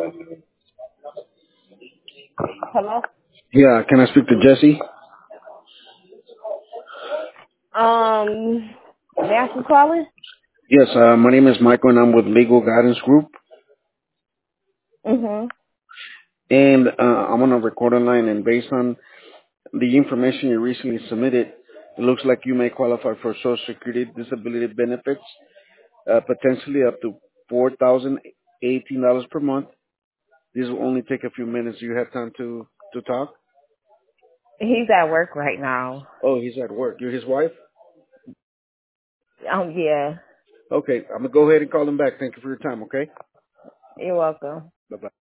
Hello? Yeah, can I speak to Jesse? May I ask calling? Yes, my name is Michael and I'm with Legal Guidance Group. Mm-hmm. And I'm on a recording line, and based on the information you recently submitted, it looks like you may qualify for Social Security disability benefits, potentially up to $4,018 per month. This will only take a few minutes. Do you have time to talk? He's at work right now. Oh, he's at work. You're his wife? Yeah. Okay, I'm going to go ahead and call him back. Thank you for your time, okay? You're welcome. Bye-bye.